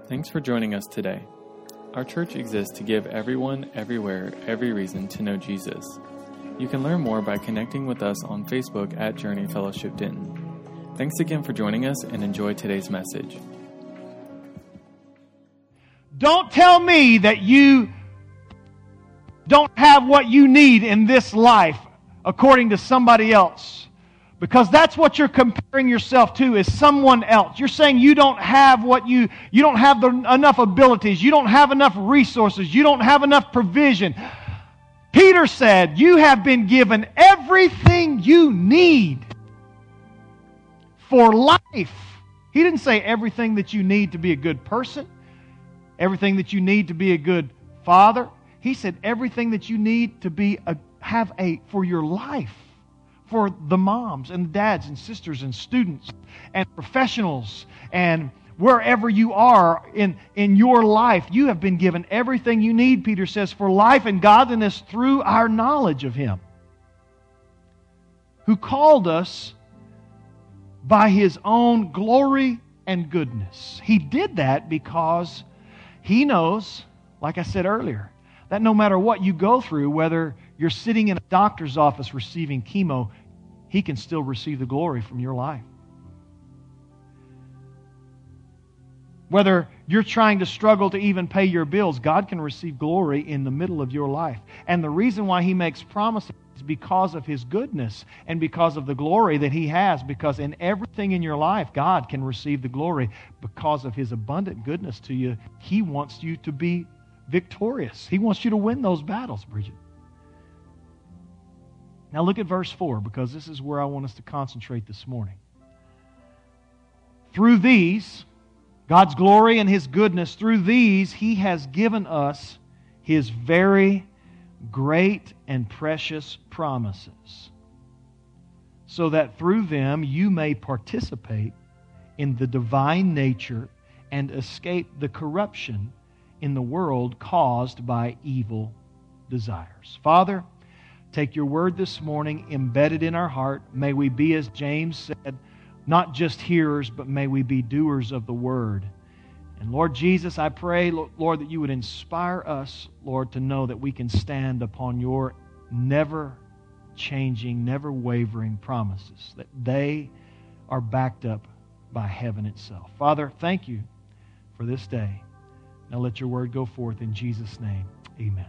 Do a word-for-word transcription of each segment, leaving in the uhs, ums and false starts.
Thanks for joining us today. Our church exists to give everyone, everywhere, every reason to know Jesus. You can learn more by connecting with us on Facebook at Journey Fellowship Denton. Thanks again for joining us and enjoy today's message. Don't tell me that you don't have what you need in this life according to somebody else. Because that's what you're comparing yourself to, is someone else. You're saying you don't have what you, you don't have the, enough abilities, you don't have enough resources, you don't have enough provision. Peter said, you have been given everything you need for life. He didn't say everything that you need to be a good person, everything that you need to be a good father. He said everything that you need to be a, have a for your life. For the moms and dads and sisters and students and professionals and wherever you are in, in your life, you have been given everything you need, Peter says, for life and godliness through our knowledge of Him, who called us by His own glory and goodness. He did that because He knows, like I said earlier, that no matter what you go through, whether you're sitting in a doctor's office receiving chemo, He can still receive the glory from your life. Whether you're trying to struggle to even pay your bills, God can receive glory in the middle of your life. And the reason why He makes promises is because of His goodness and because of the glory that He has. Because in everything in your life, God can receive the glory because of His abundant goodness to you. He wants you to be victorious. He wants you to win those battles, Bridget. Now look at verse four, because this is where I want us to concentrate this morning. Through these, God's glory and His goodness, through these He has given us His very great and precious promises, so that through them you may participate in the divine nature and escape the corruption in the world caused by evil desires. Father, take Your word this morning, embed it in our heart. May we be, as James said, not just hearers, but may we be doers of the word. And Lord Jesus, I pray, Lord, that You would inspire us, Lord, to know that we can stand upon Your never-changing, never-wavering promises, that they are backed up by heaven itself. Father, thank You for this day. Now let Your word go forth in Jesus' name. Amen.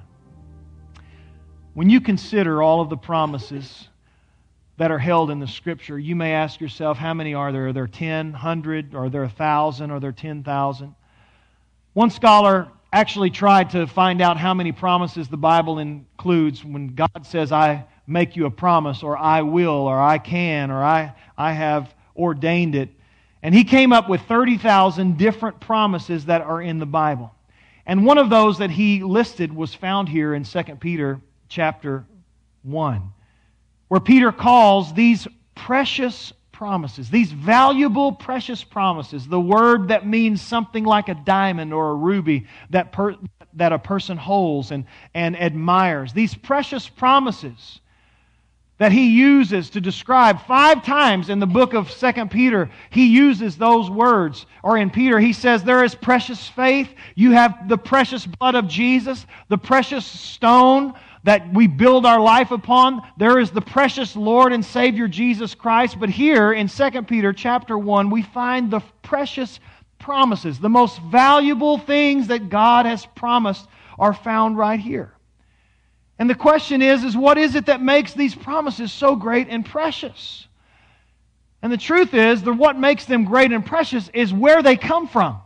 When you consider all of the promises that are held in the Scripture, you may ask yourself, how many are there? Are there ten, one hundred? Are there one thousand? Are there ten thousand? One scholar actually tried to find out how many promises the Bible includes when God says, I make you a promise, or I will, or I can, or I, I have ordained it. And he came up with thirty thousand different promises that are in the Bible. And one of those that he listed was found here in Second Peter chapter one, where Peter calls these precious promises, these valuable, precious promises, the word that means something like a diamond or a ruby that per, that a person holds and, and admires. These precious promises that he uses to describe five times in the book of Second Peter, he uses those words. Or in Peter, he says, there is precious faith. You have the precious blood of Jesus, the precious stone that we build our life upon. There is the precious Lord and Savior Jesus Christ. But here in Second Peter chapter one, we find the precious promises. The most valuable things that God has promised are found right here. And the question is, is what is it that makes these promises so great and precious? And the truth is, that what makes them great and precious is where they come from.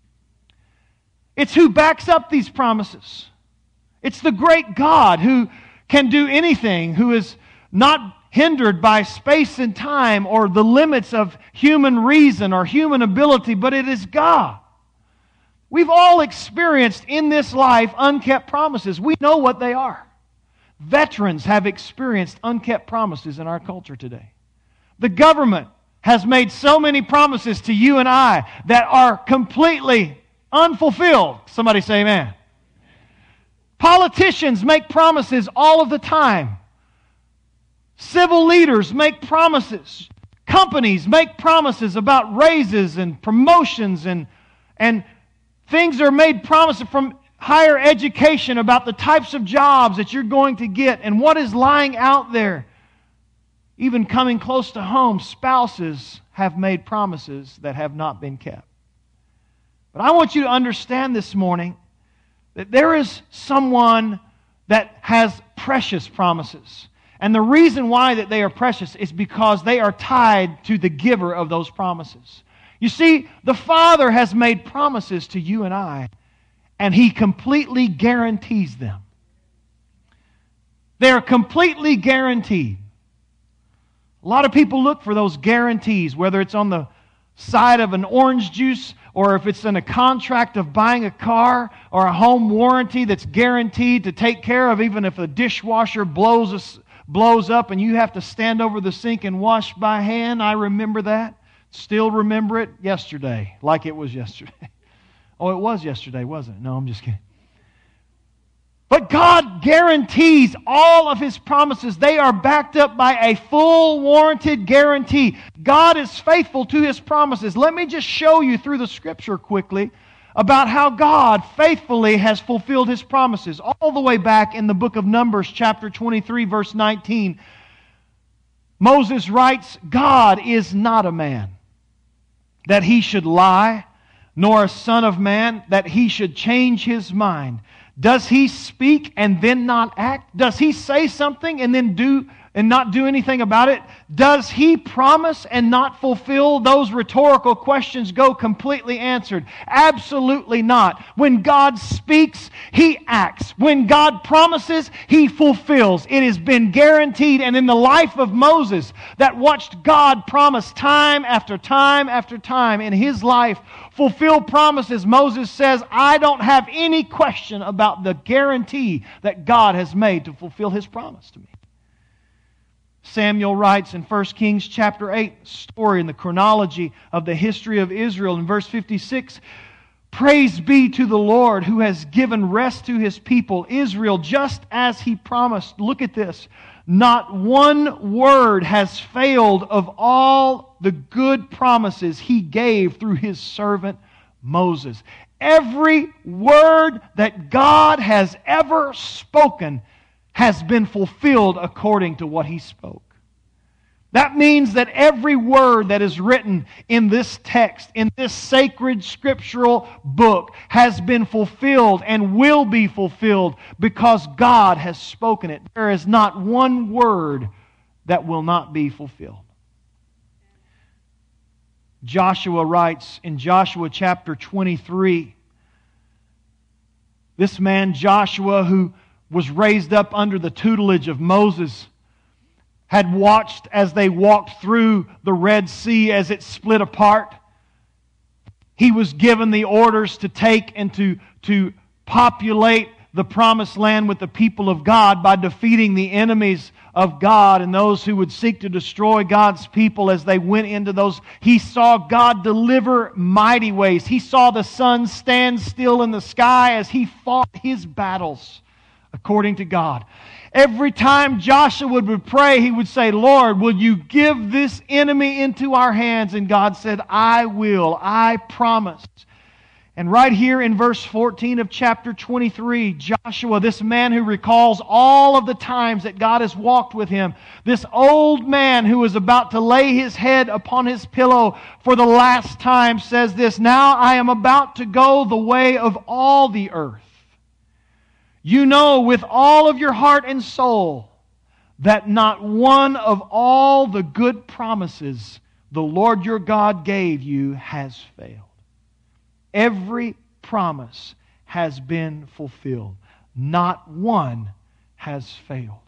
It's who backs up these promises. It's the great God who can do anything, who is not hindered by space and time or the limits of human reason or human ability, but it is God. We've all experienced in this life unkept promises. We know what they are. Veterans have experienced unkept promises in our culture today. The government has made so many promises to you and I that are completely unfulfilled. Somebody say amen. Politicians make promises all of the time. Civil leaders make promises. Companies make promises about raises and promotions and, and Things are made promises from higher education about the types of jobs that you're going to get and what is lying out there. Even coming close to home, spouses have made promises that have not been kept. But I want you to understand this morning that there is someone that has precious promises. And the reason why that they are precious is because they are tied to the giver of those promises. You see, the Father has made promises to you and I, and He completely guarantees them. They are completely guaranteed. A lot of people look for those guarantees, whether it's on the side of an orange juice or if it's in a contract of buying a car or a home warranty that's guaranteed to take care of even if a dishwasher blows, blows up and you have to stand over the sink and wash by hand. I remember that. Still remember it yesterday, like it was yesterday. Oh, it was yesterday, wasn't it? No, I'm just kidding. But God guarantees all of His promises. They are backed up by a full warranted guarantee. God is faithful to His promises. Let me just show you through the Scripture quickly about how God faithfully has fulfilled His promises. All the way back in the book of Numbers, chapter twenty-three, verse nineteen, Moses writes, God is not a man that He should lie, nor a son of man that He should change His mind. Does He speak and then not act? Does He say something and then do and not do anything about it? Does He promise and not fulfill? Those rhetorical questions go completely answered. Absolutely not. When God speaks, He acts. When God promises, He fulfills. It has been guaranteed. And in the life of Moses, that watched God promise time after time after time in his life, fulfill promises, Moses says, I don't have any question about the guarantee that God has made to fulfill His promise to me. Samuel writes in First Kings chapter eight, story in the chronology of the history of Israel, in verse fifty-six, praise be to the Lord who has given rest to His people, Israel, just as He promised. Look at this. Not one word has failed of all the good promises He gave through His servant Moses. Every word that God has ever spoken has been fulfilled according to what He spoke. That means that every word that is written in this text, in this sacred scriptural book, has been fulfilled and will be fulfilled because God has spoken it. There is not one word that will not be fulfilled. Joshua writes in Joshua chapter twenty-three, this man Joshua, who was raised up under the tutelage of Moses, had watched as they walked through the Red Sea as it split apart. He was given the orders to take and to, to populate the promised land with the people of God by defeating the enemies of God and those who would seek to destroy God's people as they went into those. He saw God deliver mighty ways. He saw the sun stand still in the sky as He fought His battles according to God. Every time Joshua would pray, he would say, Lord, will you give this enemy into our hands? And God said, I will. I promise. And right here in verse fourteen of chapter twenty-three, Joshua, this man who recalls all of the times that God has walked with him, this old man who is about to lay his head upon his pillow for the last time, says this, now I am about to go the way of all the earth. You know with all of your heart and soul that not one of all the good promises the Lord your God gave you has failed. Every promise has been fulfilled. Not one has failed.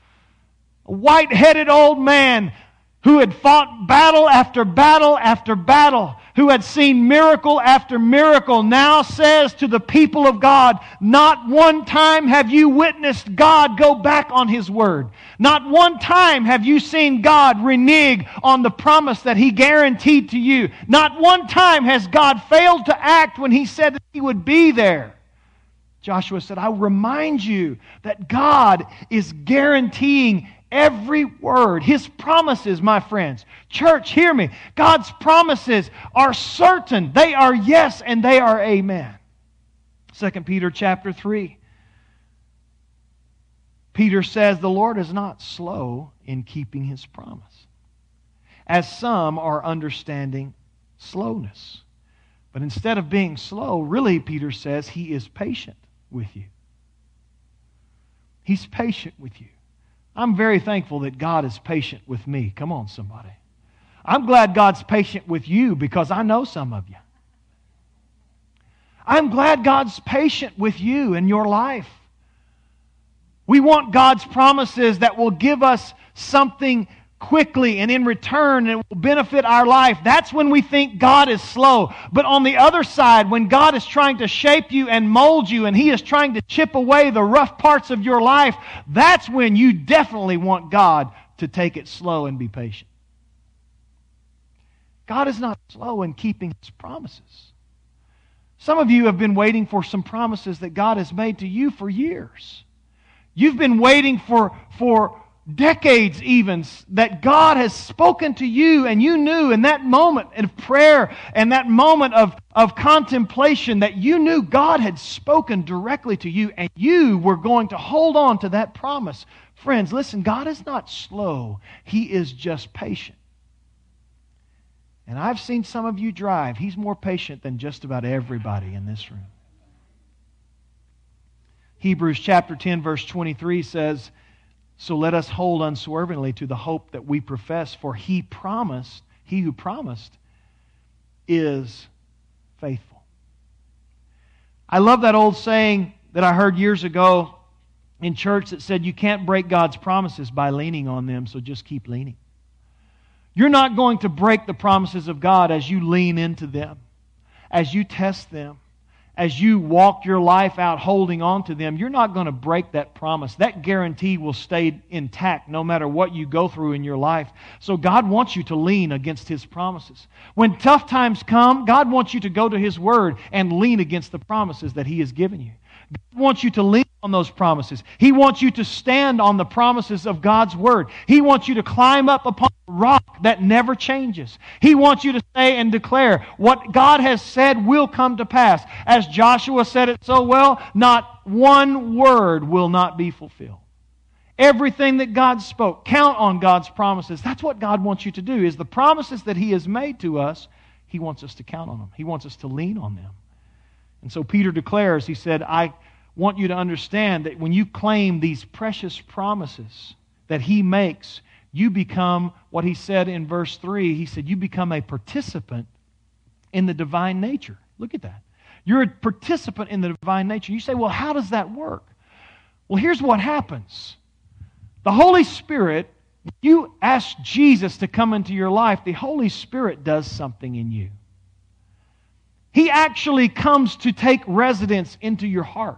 A white-headed old man who had fought battle after battle after battle, who had seen miracle after miracle, now says to the people of God, not one time have you witnessed God go back on His word. Not one time have you seen God renege on the promise that He guaranteed to you. Not one time has God failed to act when He said that He would be there. Joshua said, I remind you that God is guaranteeing every word. His promises, my friends. Church, hear me. God's promises are certain. They are yes and they are amen. Second Peter chapter three. Peter says, the Lord is not slow in keeping His promise, as some are understanding slowness. But instead of being slow, really, Peter says, He is patient with you. He's patient with you. I'm very thankful that God is patient with me. Come on, somebody. I'm glad God's patient with you because I know some of you. I'm glad God's patient with you in your life. We want God's promises that will give us something quickly and in return and it will benefit our life. That's when we think God is slow. But on the other side, when God is trying to shape you and mold you and He is trying to chip away the rough parts of your life, that's when you definitely want God to take it slow and be patient. God is not slow in keeping His promises. Some of you have been waiting for some promises that God has made to you for years. You've been waiting for, for decades even that God has spoken to you, and you knew in that moment of prayer and that moment of, of contemplation that you knew God had spoken directly to you and you were going to hold on to that promise. Friends, listen, God is not slow. He is just patient. And I've seen some of you drive. He's more patient than just about everybody in this room. Hebrews chapter ten, verse twenty-three says, so let us hold unswervingly to the hope that we profess, for He promised, He who promised is faithful. I love that old saying that I heard years ago in church that said, you can't break God's promises by leaning on them, so just keep leaning. You're not going to break the promises of God as you lean into them, as you test them, as you walk your life out holding on to them. You're not going to break that promise. That guarantee will stay intact no matter what you go through in your life. So God wants you to lean against His promises. When tough times come, God wants you to go to His Word and lean against the promises that He has given you. God wants you to lean on those promises. He wants you to stand on the promises of God's Word. He wants you to climb up upon a rock that never changes. He wants you to say and declare what God has said will come to pass. As Joshua said it so well, not one word will not be fulfilled. Everything that God spoke, count on God's promises. That's what God wants you to do, is the promises that He has made to us, He wants us to count on them. He wants us to lean on them. And so Peter declares, he said, I want you to understand that when you claim these precious promises that He makes, you become, what he said in verse three, he said, you become a participant in the divine nature. Look at that. You're a participant in the divine nature. You say, well, how does that work? Well, here's what happens. The Holy Spirit, when you ask Jesus to come into your life, the Holy Spirit does something in you. He actually comes to take residence into your heart.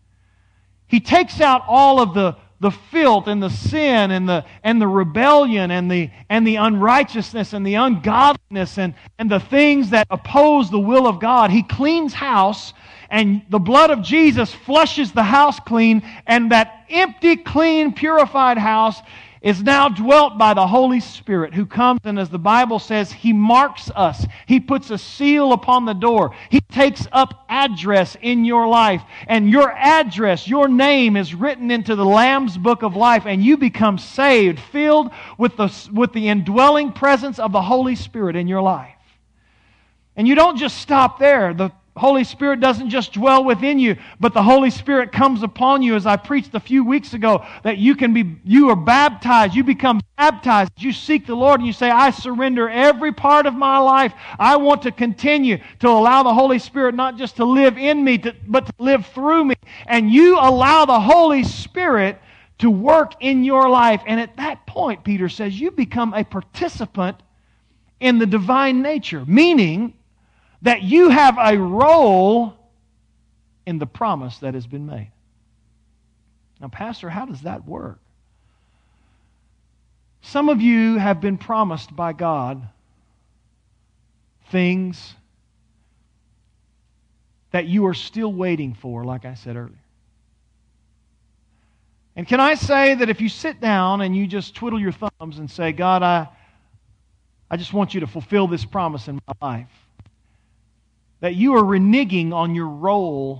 He takes out all of the, the filth and the sin and the, and the rebellion and the, and the unrighteousness and the ungodliness and, and the things that oppose the will of God. He cleans house, and the blood of Jesus flushes the house clean, and that empty, clean, purified house is now dwelt by the Holy Spirit, who comes and, as the Bible says, He marks us. He puts a seal upon the door. He takes up address in your life. And your address, your name is written into the Lamb's Book of Life, and you become saved, filled with the, with the indwelling presence of the Holy Spirit in your life. And you don't just stop there. The Holy Spirit doesn't just dwell within you, but the Holy Spirit comes upon you, as I preached a few weeks ago, that you can be, you are baptized, you become baptized, you seek the Lord and you say, I surrender every part of my life. I want to continue to allow the Holy Spirit not just to live in me, to, but to live through me. And you allow the Holy Spirit to work in your life. And at that point, Peter says, you become a participant in the divine nature, meaning that you have a role in the promise that has been made. Now, Pastor, how does that work? Some of you have been promised by God things that you are still waiting for, like I said earlier. And can I say that if you sit down and you just twiddle your thumbs and say, God, I, I just want you to fulfill this promise in my life, that you are reneging on your role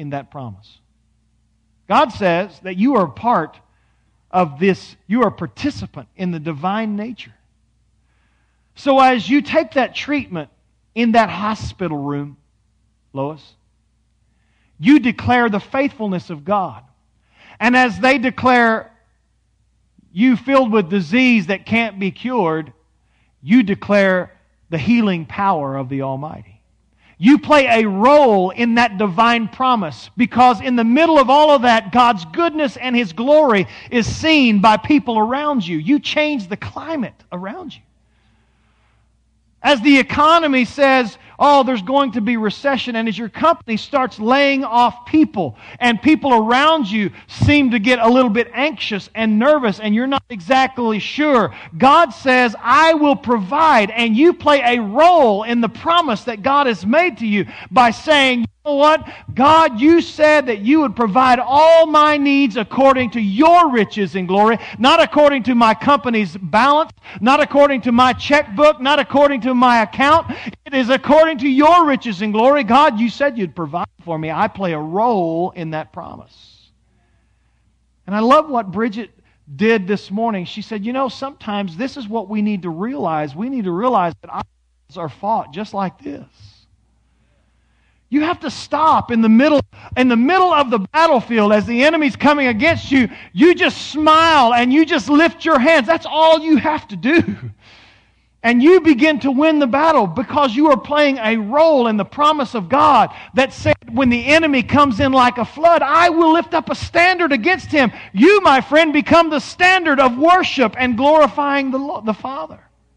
in that promise. God says that you are part of this, you are a participant in the divine nature. So as you take that treatment in that hospital room, Lois, you declare the faithfulness of God. And as they declare you filled with disease that can't be cured, you declare the healing power of the Almighty. You play a role in that divine promise because in the middle of all of that, God's goodness and His glory is seen by people around you. You change the climate around you. As the economy says, oh, there's going to be recession, and as your company starts laying off people, and people around you seem to get a little bit anxious and nervous, and you're not exactly sure, God says, I will provide, and you play a role in the promise that God has made to you by saying, you know what? God, you said that you would provide all my needs according to your riches and glory, not according to my company's balance, not according to my checkbook, not according to my account. It is according to your riches and glory. God, you said you'd provide for me. I play a role in that promise. And I love what Bridget did this morning. She said, you know, sometimes this is what we need to realize. We need to realize that our battles are fought just like this. You have to stop in the middle, in the middle of the battlefield as the enemy's coming against you. You just smile and you just lift your hands. That's all you have to do. And you begin to win the battle because you are playing a role in the promise of God that said when the enemy comes in like a flood, I will lift up a standard against him. You, my friend, become the standard of worship and glorifying the, the Father.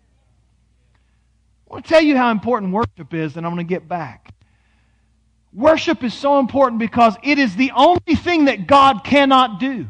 I want to tell you how important worship is, and I'm going to get back. Worship is so important because it is the only thing that God cannot do.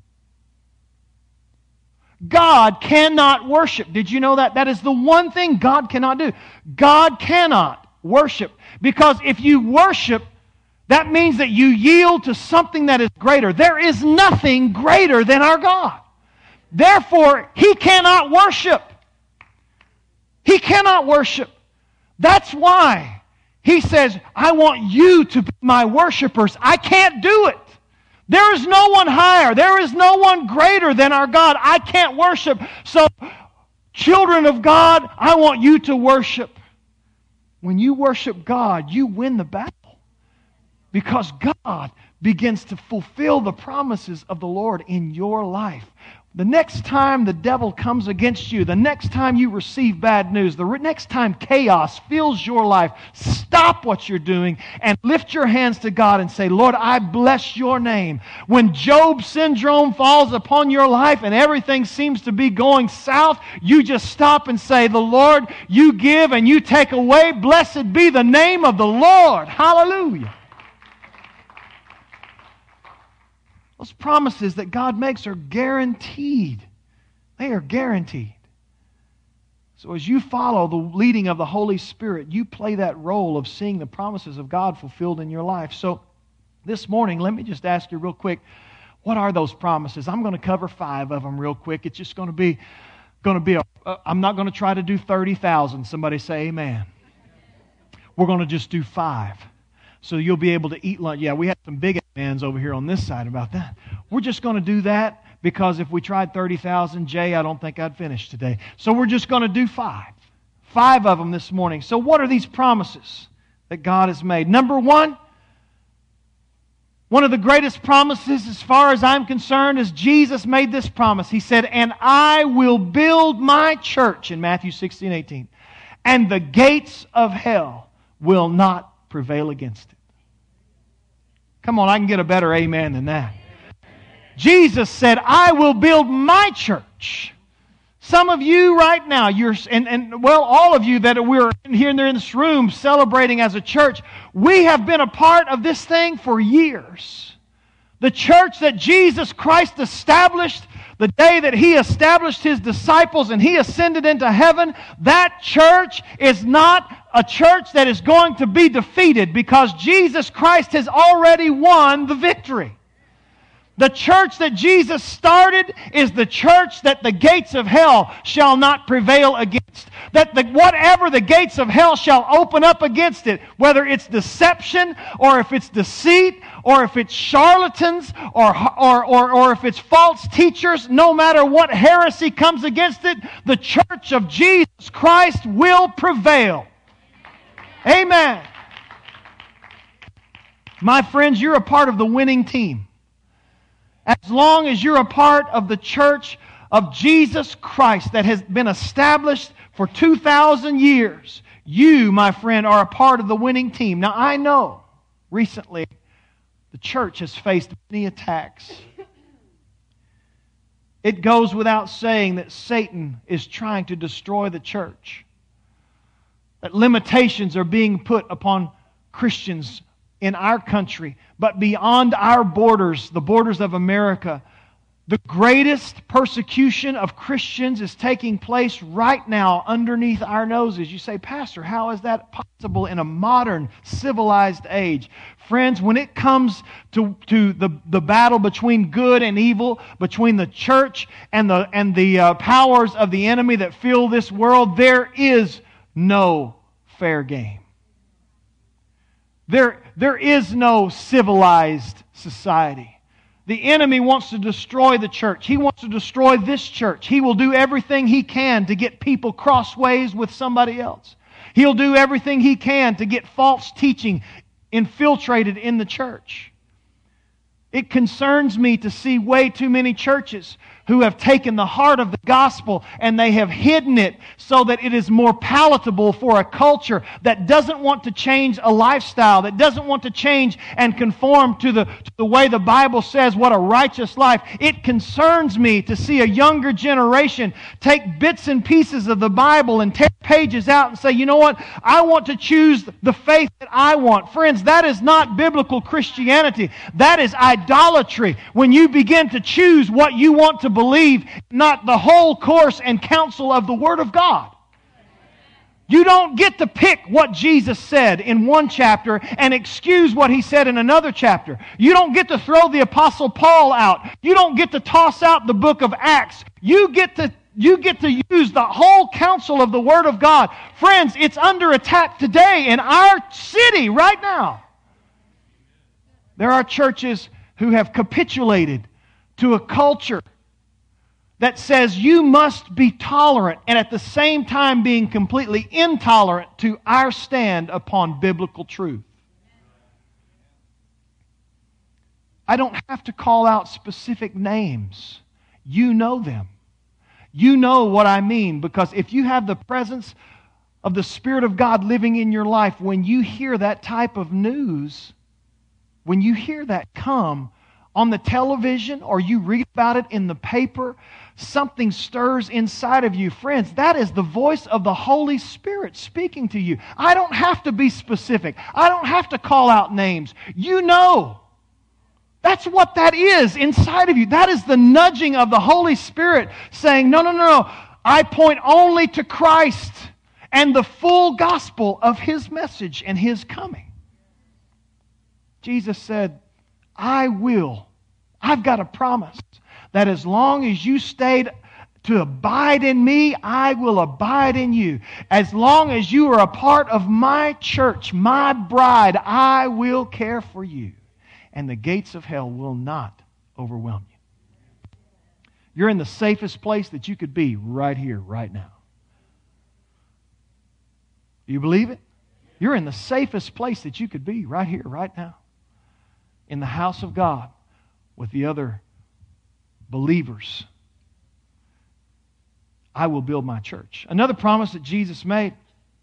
God cannot worship. Did you know that? That is the one thing God cannot do. God cannot worship. Because if you worship, that means that you yield to something that is greater. There is nothing greater than our God. Therefore, He cannot worship. He cannot worship. That's why He says, I want you to be my worshipers. I can't do it. There is no one higher. There is no one greater than our God. I can't worship. So, children of God, I want you to worship. When you worship God, you win the battle. Because God begins to fulfill the promises of the Lord in your life. The next time the devil comes against you, the next time you receive bad news, the next time chaos fills your life, stop what you're doing and lift your hands to God and say, Lord, I bless your name. When Job syndrome falls upon your life and everything seems to be going south, you just stop and say, the Lord, you give and you take away. Blessed be the name of the Lord. Hallelujah. Those promises that God makes are guaranteed. They are guaranteed. So as you follow the leading of the Holy Spirit, you play that role of seeing the promises of God fulfilled in your life. So this morning, let me just ask you real quick, what are those promises? I'm going to cover five of them real quick. It's just going to be, going to be a, I'm not going to try to do thirty thousand. Somebody say amen. We're going to just do five. So you'll be able to eat lunch. Yeah, we had some big amens over here on this side about that. We're just going to do that because if we tried thirty thousand, Jay, I don't think I'd finish today. So we're just going to do five. Five of them this morning. So what are these promises that God has made? Number one, one of the greatest promises as far as I'm concerned is Jesus made this promise. He said, and I will build my church in Matthew sixteen, eighteen, and the gates of hell will not prevail against it. Come on, I can get a better amen than that. Jesus said, I will build my church. Some of you right now, you're and, and well, all of you that we're here and there in this room celebrating as a church, we have been a part of this thing for years. The church that Jesus Christ established, the day that He established His disciples and He ascended into heaven, that church is not a church that is going to be defeated because Jesus Christ has already won the victory. The church that Jesus started is the church that the gates of hell shall not prevail against. that the, whatever the gates of hell shall open up against it, whether it's deception or if it's deceit or if it's charlatans or, or, or, or if it's false teachers, no matter what heresy comes against it, the church of Jesus Christ will prevail. Amen. My friends, you're a part of the winning team. As long as you're a part of the church of Jesus Christ that has been established for two thousand years, you, my friend, are a part of the winning team. Now, I know recently the church has faced many attacks. It goes without saying that Satan is trying to destroy the church, that limitations are being put upon Christians in our country, but beyond our borders, the borders of America, the greatest persecution of Christians is taking place right now underneath our noses. You say, Pastor, how is that possible in a modern, civilized age? Friends, when it comes to, to the, the battle between good and evil, between the church and the, and the uh, powers of the enemy that fill this world, there is no fair game. There, there is no civilized society. The enemy wants to destroy the church. He wants to destroy this church. He will do everything he can to get people crossways with somebody else. He'll do everything he can to get false teaching infiltrated in the church. It concerns me to see way too many churches who have taken the heart of the gospel and they have hidden it so that it is more palatable for a culture that doesn't want to change a lifestyle, that doesn't want to change and conform to the, to the way the Bible says what a righteous life. It concerns me to see a younger generation take bits and pieces of the Bible and tear pages out and say, you know what, I want to choose the faith that I want. Friends, that is not biblical Christianity. That is idolatry. When you begin to choose what you want to believe, not the whole course and counsel of the Word of God. You don't get to pick what Jesus said in one chapter and excuse what He said in another chapter. You don't get to throw the Apostle Paul out. You don't get to toss out the book of Acts. You get to You get to use the whole counsel of the Word of God. Friends, it's under attack today in our city right now. There are churches who have capitulated to a culture that says you must be tolerant and at the same time being completely intolerant to our stand upon biblical truth. I don't have to call out specific names. You know them. You know what I mean, because if you have the presence of the Spirit of God living in your life, when you hear that type of news, when you hear that come on the television or you read about it in the paper, something stirs inside of you. Friends, that is the voice of the Holy Spirit speaking to you. I don't have to be specific. I don't have to call out names. You know. That's what that is inside of you. That is the nudging of the Holy Spirit saying, no, no, no, no. I point only to Christ and the full gospel of His message and His coming. Jesus said, I will. I've got a promise that as long as you stayed to abide in me, I will abide in you. As long as you are a part of my church, my bride, I will care for you. And the gates of hell will not overwhelm you. You're in the safest place that you could be right here, right now. Do you believe it? You're in the safest place that you could be right here, right now. In the house of God with the other believers. I will build my church. Another promise that Jesus made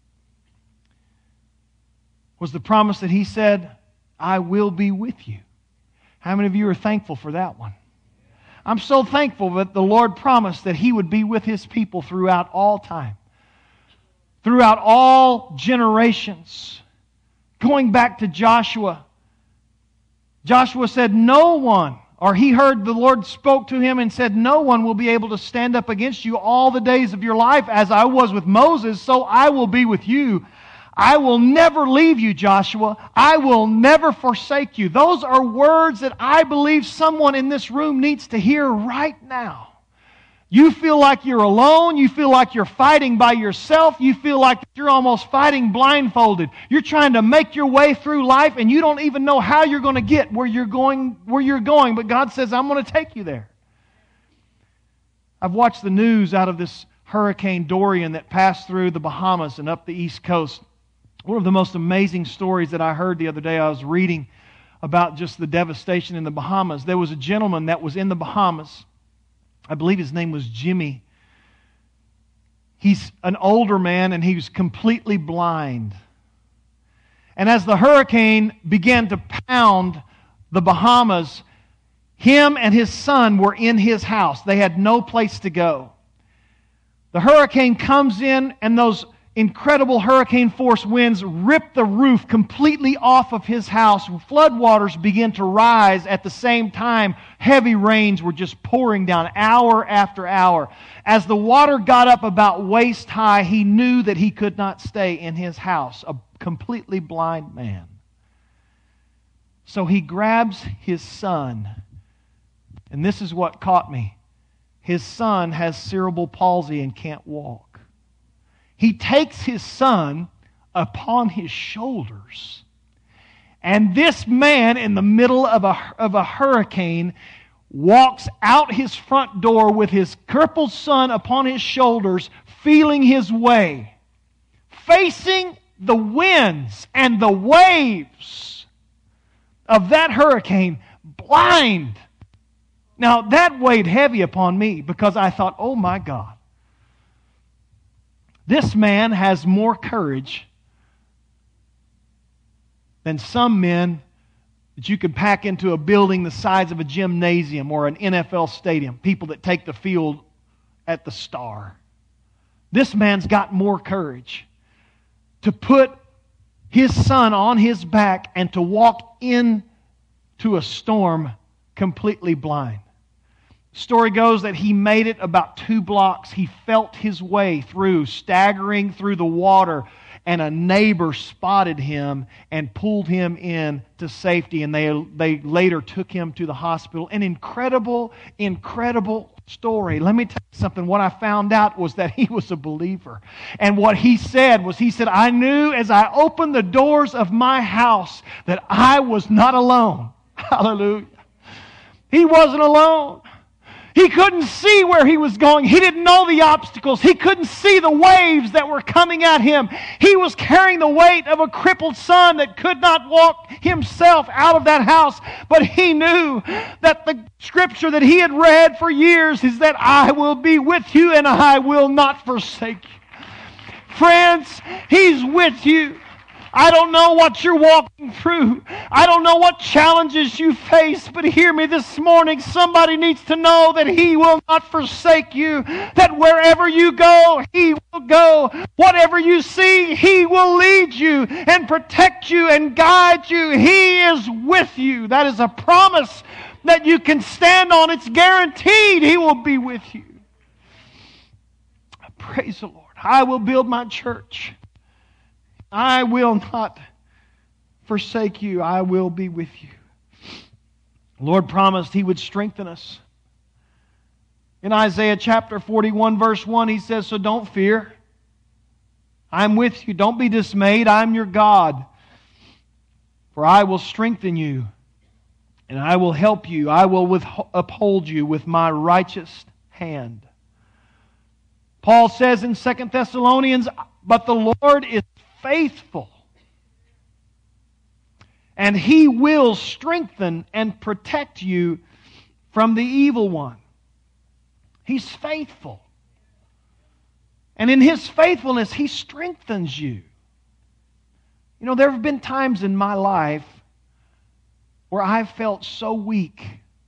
was the promise that He said, I will be with you. How many of you are thankful for that one? I'm so thankful that the Lord promised that He would be with His people throughout all time. Throughout all generations. Going back to Joshua. Joshua said, no one, or he heard the Lord spoke to him and said, no one will be able to stand up against you all the days of your life. As I was with Moses, so I will be with you. I will never leave you, Joshua. I will never forsake you. Those are words that I believe someone in this room needs to hear right now. You feel like you're alone. You feel like you're fighting by yourself. You feel like you're almost fighting blindfolded. You're trying to make your way through life and you don't even know how you're going to get where you're going, where you're going. But God says, I'm going to take you there. I've watched the news out of this Hurricane Dorian that passed through the Bahamas and up the East Coast. One of the most amazing stories that I heard the other day, I was reading about just the devastation in the Bahamas. There was a gentleman that was in the Bahamas. I believe his name was Jimmy. He's an older man and he was completely blind. And as the hurricane began to pound the Bahamas, him and his son were in his house. They had no place to go. The hurricane comes in and those incredible hurricane force winds ripped the roof completely off of his house. Floodwaters began to rise at the same time. Heavy rains were just pouring down hour after hour. As the water got up about waist high, he knew that he could not stay in his house, a completely blind man. So he grabs his son, and this is what caught me. His son has cerebral palsy and can't walk. He takes his son upon his shoulders. And this man, in the middle of a, of a hurricane, walks out his front door with his crippled son upon his shoulders, feeling his way, facing the winds and the waves of that hurricane, blind. Now, that weighed heavy upon me because I thought, oh my God. This man has more courage than some men that you could pack into a building the size of a gymnasium or an N F L stadium, people that take the field at the Star. This man's got more courage to put his son on his back and to walk into a storm completely blind. Story goes that he made it about two blocks. He felt his way through, staggering through the water, and a neighbor spotted him and pulled him in to safety, and they, they later took him to the hospital. An incredible, incredible story. Let me tell you something. What I found out was that he was a believer. And what he said was, he said, I knew as I opened the doors of my house that I was not alone. Hallelujah. He wasn't alone. He couldn't see where he was going. He didn't know the obstacles. He couldn't see the waves that were coming at him. He was carrying the weight of a crippled son that could not walk himself out of that house. But he knew that the scripture that he had read for years is that I will be with you and I will not forsake you. Friends, He's with you. I don't know what you're walking through. I don't know what challenges you face, but hear me this morning. Somebody needs to know that He will not forsake you, that wherever you go, He will go. Whatever you see, He will lead you and protect you and guide you. He is with you. That is a promise that you can stand on. It's guaranteed He will be with you. Praise the Lord. I will build my church. I will not forsake you. I will be with you. The Lord promised He would strengthen us. In Isaiah chapter forty-one, verse one, He says, so don't fear. I'm with you. Don't be dismayed. I'm your God. For I will strengthen you, and I will help you. I will withhold, uphold you with my righteous hand. Paul says in Second Thessalonians, but the Lord is faithful, and He will strengthen and protect you from the evil one. He's faithful. And in His faithfulness, He strengthens you. You know, there have been times in my life where I felt so weak.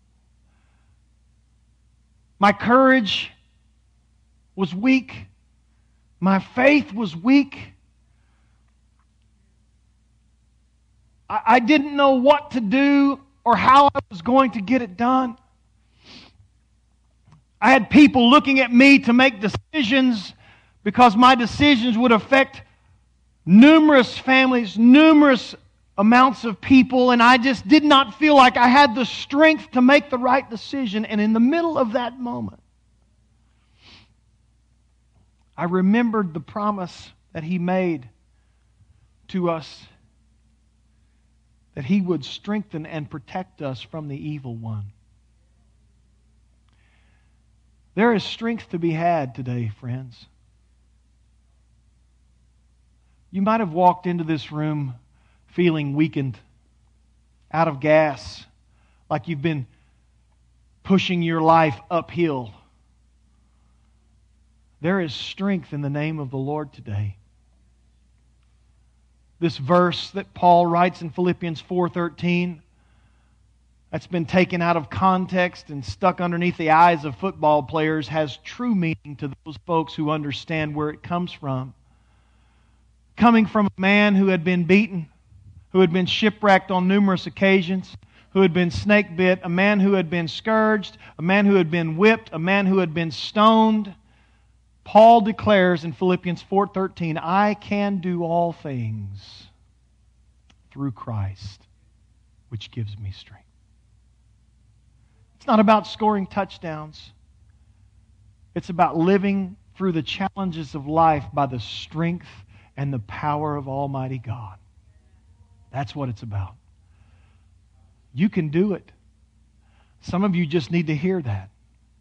My courage was weak. My faith was weak. I, I didn't know what to do or how I was going to get it done. I had people looking at me to make decisions because my decisions would affect numerous families, numerous amounts of people, and I just did not feel like I had the strength to make the right decision. And in the middle of that moment, I remembered the promise that He made to us, that He would strengthen and protect us from the evil one. There is strength to be had today, friends. You might have walked into this room feeling weakened, out of gas, like you've been pushing your life uphill. There is strength in the name of the Lord today. This verse that Paul writes in Philippians four thirteen, that's been taken out of context and stuck underneath the eyes of football players, has true meaning to those folks who understand where it comes from. Coming from a man who had been beaten, who had been shipwrecked on numerous occasions, who had been snake bit, a man who had been scourged, a man who had been whipped, a man who had been stoned, Paul declares in Philippians four thirteen, I can do all things through Christ, which gives me strength. It's not about scoring touchdowns. It's about living through the challenges of life by the strength and the power of Almighty God. That's what it's about. You can do it. Some of you just need to hear that.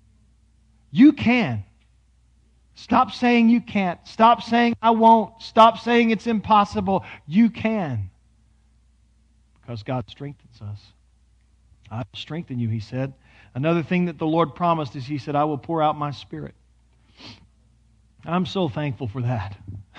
You can. Stop saying you can't. Stop saying I won't. Stop saying it's impossible. You can. Because God strengthens us. I will strengthen you, He said. Another thing that the Lord promised is He said, I will pour out my Spirit. I'm so thankful for that.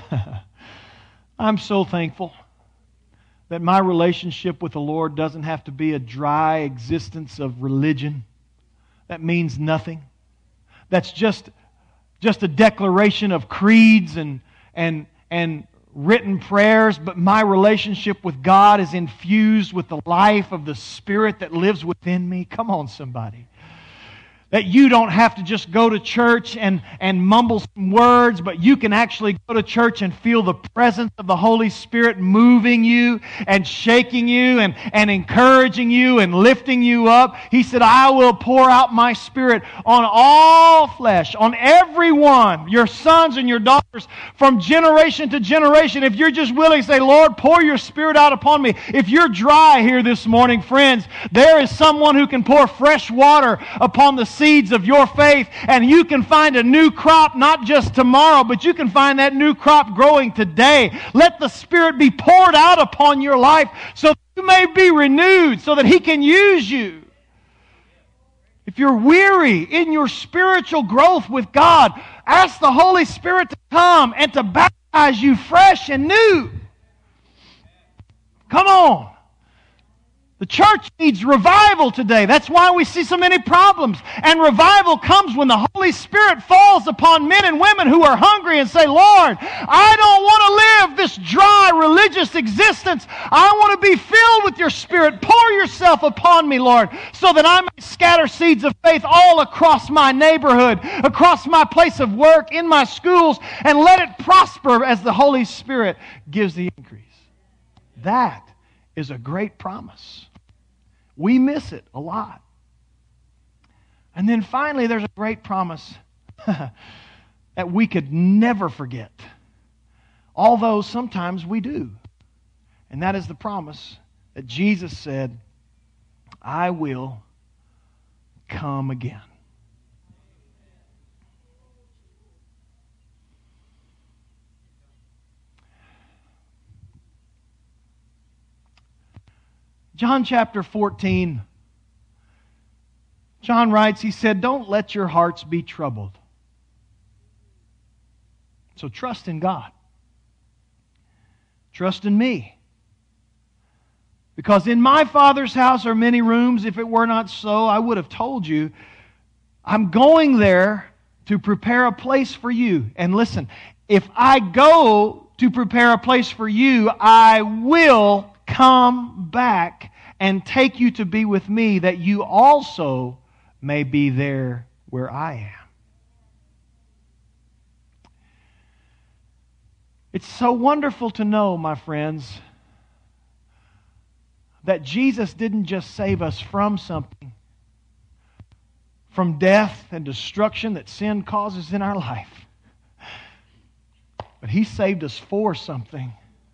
I'm so thankful that my relationship with the Lord doesn't have to be a dry existence of religion that means nothing. That's just, just a declaration of creeds and, and, and written prayers, but my relationship with God is infused with the life of the Spirit that lives within me. Come on, somebody. That you don't have to just go to church and, and mumble some words, but you can actually go to church and feel the presence of the Holy Spirit moving you and shaking you and, and encouraging you and lifting you up. He said, I will pour out my Spirit on all flesh, on everyone, your sons and your daughters, from generation to generation. If you're just willing to say, Lord, pour your Spirit out upon me. If you're dry here this morning, friends, there is someone who can pour fresh water upon the seeds of your faith, and you can find a new crop not just tomorrow, but you can find that new crop growing today. Let the Spirit be poured out upon your life so that you may be renewed, so that He can use you. If you're weary in your spiritual growth with God, ask the Holy Spirit to come and to baptize you fresh and new. Come on. The church needs revival today. That's why we see so many problems. And revival comes when the Holy Spirit falls upon men and women who are hungry and say, Lord, I don't want to live this dry religious existence. I want to be filled with your Spirit. Pour yourself upon me, Lord, so that I may scatter seeds of faith all across my neighborhood, across my place of work, in my schools, and let it prosper as the Holy Spirit gives the increase. That is a great promise. We miss it a lot. And then finally, there's a great promise that we could never forget, although sometimes we do. And that is the promise that Jesus said, I will come again. John chapter fourteen, John writes, he said, don't let your hearts be troubled. So trust in God. Trust in me. Because in my Father's house are many rooms. If it were not so, I would have told you. I'm going there to prepare a place for you. And listen, if I go to prepare a place for you, I will come back and take you to be with me, that you also may be there where I am. It's so wonderful to know, my friends, that Jesus didn't just save us from something, from death and destruction that sin causes in our life. But He saved us for something.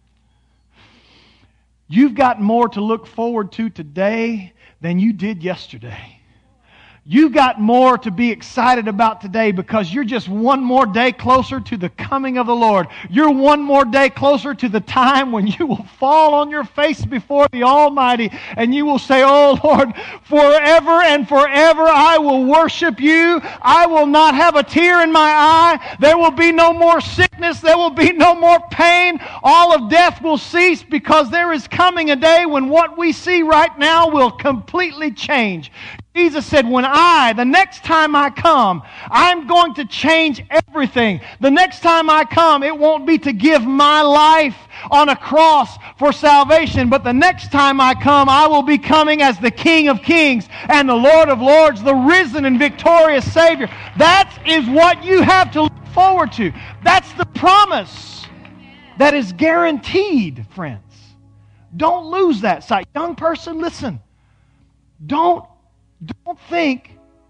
You've got more to look forward to today than you did yesterday. You've got more to be excited about today because you're just one more day closer to the coming of the Lord. You're one more day closer to the time when you will fall on your face before the Almighty and you will say, "Oh Lord, forever and forever I will worship You. I will not have a tear in my eye. There will be no more sickness. There will be no more pain. All of death will cease because there is coming a day when what we see right now will completely change." Jesus said, when I, the next time I come, I'm going to change everything. The next time I come, it won't be to give my life on a cross for salvation, but the next time I come, I will be coming as the King of Kings and the Lord of Lords, the risen and victorious Savior. That is what you have to look forward to. That's the promise that is guaranteed, friends. Don't lose that sight. Young person, listen. Don't Don't think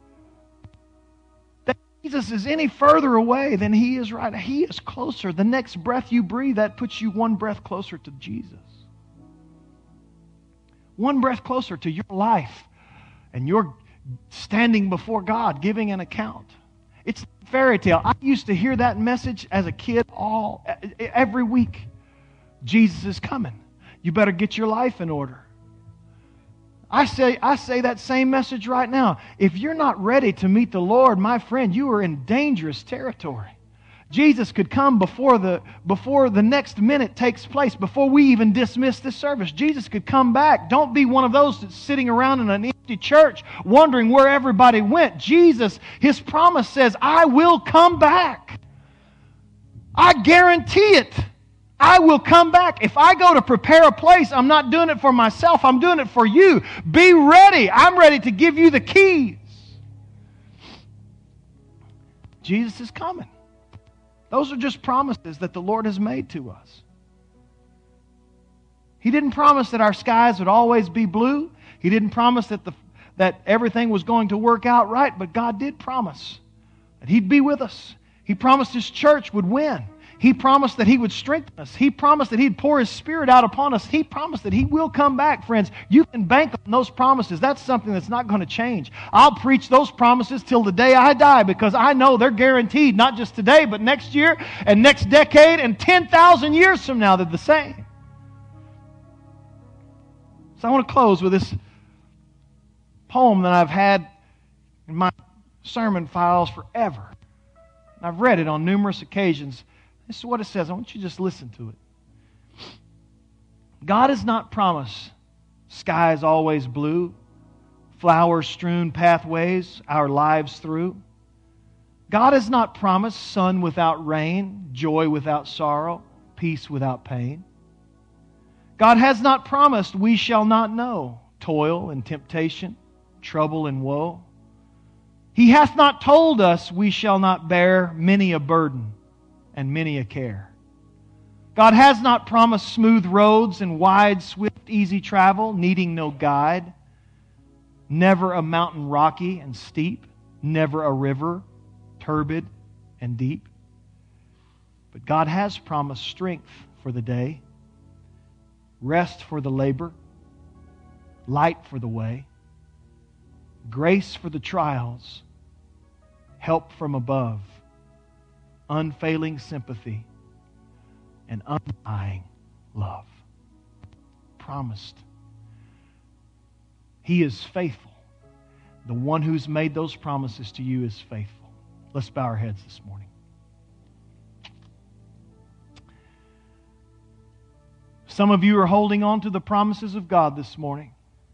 that Jesus is any further away than He is right now. He is closer. The next breath you breathe, that puts you one breath closer to Jesus. One breath closer to your life. And you're standing before God, giving an account. It's a fairy tale. I used to hear that message as a kid all every week. Jesus is coming. You better get your life in order. I say, I say that same message right now. If you're not ready to meet the Lord, my friend, you are in dangerous territory. Jesus could come before the, before the next minute takes place, before we even dismiss this service. Jesus could come back. Don't be one of those that's sitting around in an empty church wondering where everybody went. Jesus, His promise says, I will come back. I guarantee it. I will come back. If I go to prepare a place, I'm not doing it for myself. I'm doing it for you. Be ready. I'm ready to give you the keys. Jesus is coming. Those are just promises that the Lord has made to us. He didn't promise that our skies would always be blue. He didn't promise that, the, that everything was going to work out right, but God did promise that He'd be with us. He promised His church would win. He promised that He would strengthen us. He promised that He'd pour His Spirit out upon us. He promised that He will come back, friends. You can bank on those promises. That's something that's not going to change. I'll preach those promises till the day I die because I know they're guaranteed, not just today, but next year and next decade and ten thousand years from now, they're the same. So I want to close with this poem that I've had in my sermon files forever. I've read it on numerous occasions. This is what it says. I want you to just listen to it. God has not promised skies always blue, flower-strewn pathways our lives through. God has not promised sun without rain, joy without sorrow, peace without pain. God has not promised we shall not know toil and temptation, trouble and woe. He hath not told us we shall not bear many a burden and many a care. God has not promised smooth roads and wide, swift, easy travel, needing no guide. Never a mountain rocky and steep, never a river turbid and deep. But God has promised strength for the day, rest for the labor, light for the way, grace for the trials, help from above, unfailing sympathy, and undying love. Promised. He is faithful. The one who's made those promises to you is faithful. Let's bow our heads this morning. Some of you are holding on to the promises of God this morning.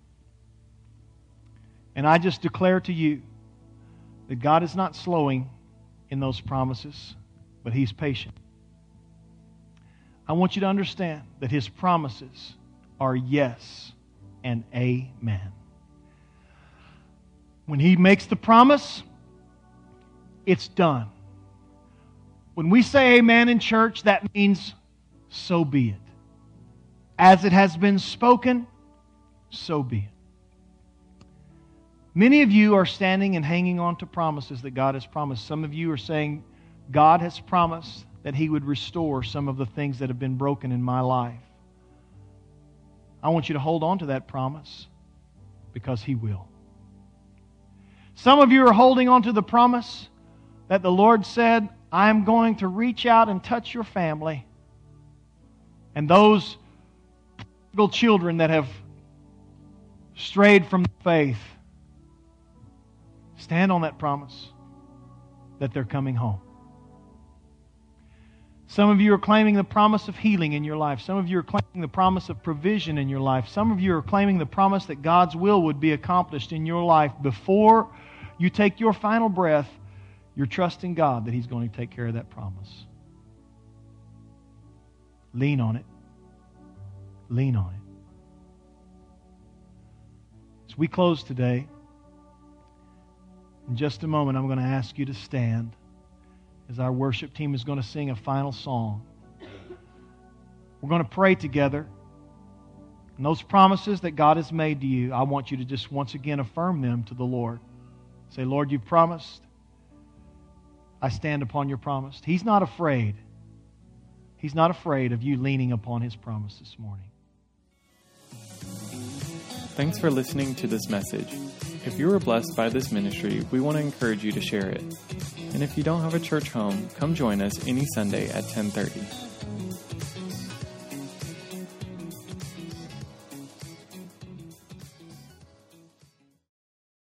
And I just declare to you that God is not slowing in those promises, but He's patient. I want you to understand that His promises are yes and amen. When He makes the promise, it's done. When we say amen in church, that means so be it. As it has been spoken, so be it. Many of you are standing and hanging on to promises that God has promised. Some of you are saying, God has promised that He would restore some of the things that have been broken in my life. I want you to hold on to that promise because He will. Some of you are holding on to the promise that the Lord said, I am going to reach out and touch your family. And those little children that have strayed from the faith, stand on that promise that they're coming home. Some of you are claiming the promise of healing in your life. Some of you are claiming the promise of provision in your life. Some of you are claiming the promise that God's will would be accomplished in your life. Before you take your final breath, you're trusting God that He's going to take care of that promise. Lean on it. Lean on it. As we close today, in just a moment, I'm going to ask you to stand as our worship team is going to sing a final song. We're going to pray together. And those promises that God has made to you, I want you to just once again affirm them to the Lord. Say, Lord, you've promised. I stand upon your promise. He's not afraid. He's not afraid of you leaning upon His promise this morning. Thanks for listening to this message. If you were blessed by this ministry, we want to encourage you to share it. And if you don't have a church home, come join us any Sunday at ten thirty.